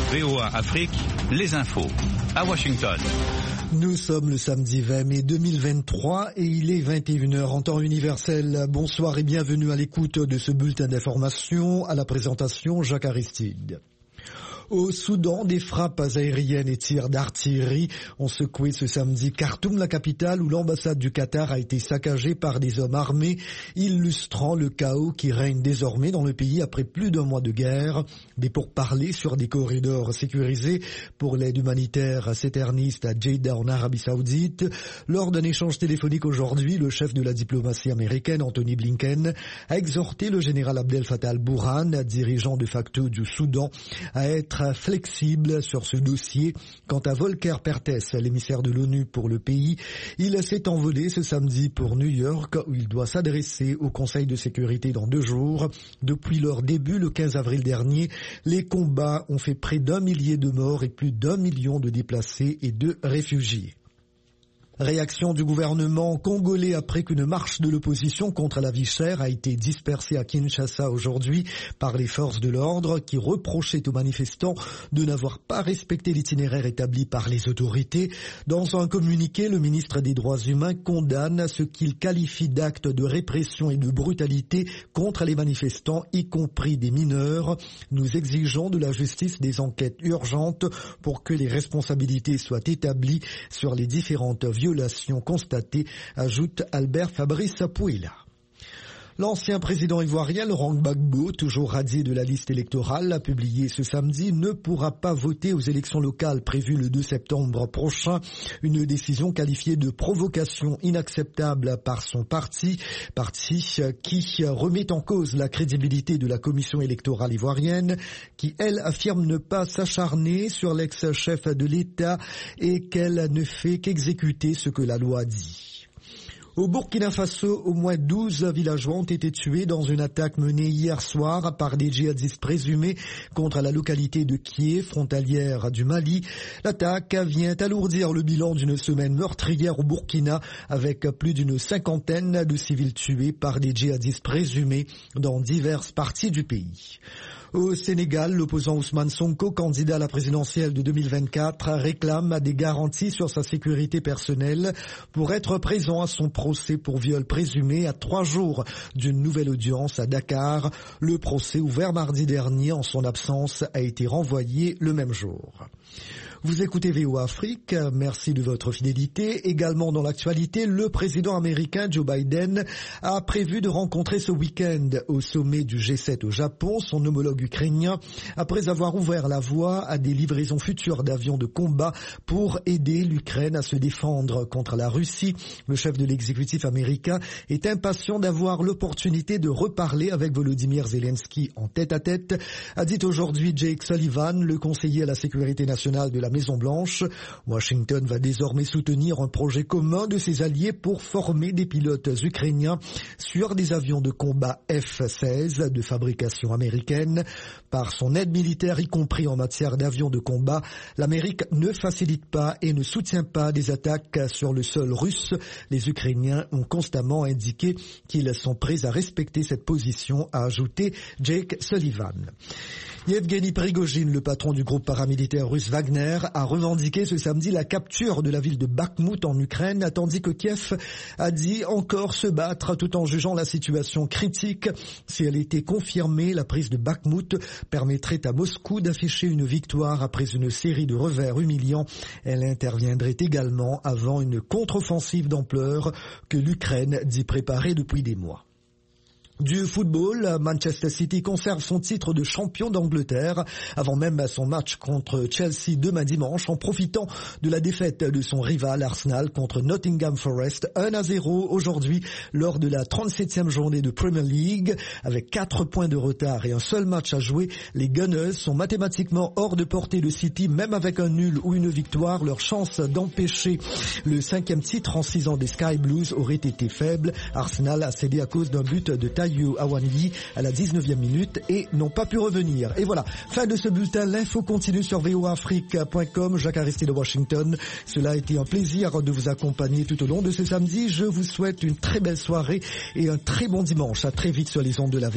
VOA Afrique, les infos. À Washington. Nous sommes le samedi 20 mai 2023 et il est 21h en temps universel. Bonsoir et bienvenue à l'écoute de ce bulletin d'information. À la présentation, Jacques Aristide. Au Soudan, des frappes aériennes et tirs d'artillerie ont secoué ce samedi Khartoum, la capitale, où l'ambassade du Qatar a été saccagée par des hommes armés, illustrant le chaos qui règne désormais dans le pays après plus d'un mois de guerre. Des pourparlers sur des corridors sécurisés pour l'aide humanitaire s'éternisent à Jeddah en Arabie Saoudite. Lors d'un échange téléphonique aujourd'hui, le chef de la diplomatie américaine, Anthony Blinken, a exhorté le général Abdel Fattah al-Burhan, dirigeant de facto du Soudan, à être flexible sur ce dossier. Quant à Volker Perthes, l'émissaire de l'ONU pour le pays, il s'est envolé ce samedi pour New York où il doit s'adresser au Conseil de sécurité dans 2 jours. Depuis leur début, le 15 avril dernier, les combats ont fait près d'1 millier de morts et plus d'1 million de déplacés et de réfugiés. Réaction du gouvernement congolais après qu'une marche de l'opposition contre la vie chère a été dispersée à Kinshasa aujourd'hui par les forces de l'ordre qui reprochaient aux manifestants de n'avoir pas respecté l'itinéraire établi par les autorités. Dans un communiqué, le ministre des Droits humains condamne ce qu'il qualifie d'actes de répression et de brutalité contre les manifestants, y compris des mineurs. Nous exigeons de la justice des enquêtes urgentes pour que les responsabilités soient établies sur les différentes violations constatées, ajoute Albert Fabrice Pouila. L'ancien président ivoirien Laurent Gbagbo, toujours radié de la liste électorale, a publié ce samedi, ne pourra pas voter aux élections locales prévues le 2 septembre prochain. Une décision qualifiée de provocation inacceptable par son parti qui remet en cause la crédibilité de la commission électorale ivoirienne, qui, elle, affirme ne pas s'acharner sur l'ex-chef de l'État et qu'elle ne fait qu'exécuter ce que la loi dit. Au Burkina Faso, au moins 12 villageois ont été tués dans une attaque menée hier soir par des djihadistes présumés contre la localité de Kié, frontalière du Mali. L'attaque vient alourdir le bilan d'une semaine meurtrière au Burkina avec plus d'une 50aine de civils tués par des djihadistes présumés dans diverses parties du pays. Au Sénégal, l'opposant Ousmane Sonko, candidat à la présidentielle de 2024, réclame des garanties sur sa sécurité personnelle pour être présent à son procès pour viol présumé à 3 jours d'une nouvelle audience à Dakar. Le procès ouvert mardi dernier en son absence a été renvoyé le même jour. Vous écoutez VOA Afrique, merci de votre fidélité. Également dans l'actualité, le président américain Joe Biden a prévu de rencontrer ce week-end au sommet du G7 au Japon son homologue ukrainien après avoir ouvert la voie à des livraisons futures d'avions de combat pour aider l'Ukraine à se défendre contre la Russie. Le chef de l'exécutif américain est impatient d'avoir l'opportunité de reparler avec Volodymyr Zelensky en tête-à-tête, a dit aujourd'hui Jake Sullivan, le conseiller à la sécurité nationale de la Maison-Blanche. Washington va désormais soutenir un projet commun de ses alliés pour former des pilotes ukrainiens sur des avions de combat F-16 de fabrication américaine. Par son aide militaire, y compris en matière d'avions de combat, l'Amérique ne facilite pas et ne soutient pas des attaques sur le sol russe. Les Ukrainiens ont constamment indiqué qu'ils sont prêts à respecter cette position, a ajouté Jake Sullivan. Yevgeny Prigojine, le patron du groupe paramilitaire russe Wagner, a revendiqué ce samedi la capture de la ville de Bakhmout en Ukraine, tandis que Kiev a dit encore se battre tout en jugeant la situation critique. Si elle était confirmée, la prise de Bakhmout permettrait à Moscou d'afficher une victoire après une série de revers humiliants. Elle interviendrait également avant une contre-offensive d'ampleur que l'Ukraine dit préparer depuis des mois. Du football, Manchester City conserve son titre de champion d'Angleterre avant même son match contre Chelsea demain dimanche en profitant de la défaite de son rival Arsenal contre Nottingham Forest 1-0 aujourd'hui lors de la 37e journée de Premier League. Avec 4 points de retard et un seul match à jouer, les Gunners sont mathématiquement hors de portée de City. Même avec un nul ou une victoire, leur chance d'empêcher le 5e titre en 6 ans des Sky Blues aurait été faible. Arsenal a cédé à cause d'un but de Tayo Awoniyi à la 19e minute et n'ont pas pu revenir. Et voilà, fin de ce bulletin. L'info continue sur voaafrique.com. Jacques Aristide de Washington. Cela a été un plaisir de vous accompagner tout au long de ce samedi. Je vous souhaite une très belle soirée et un très bon dimanche. À très vite sur les ondes de la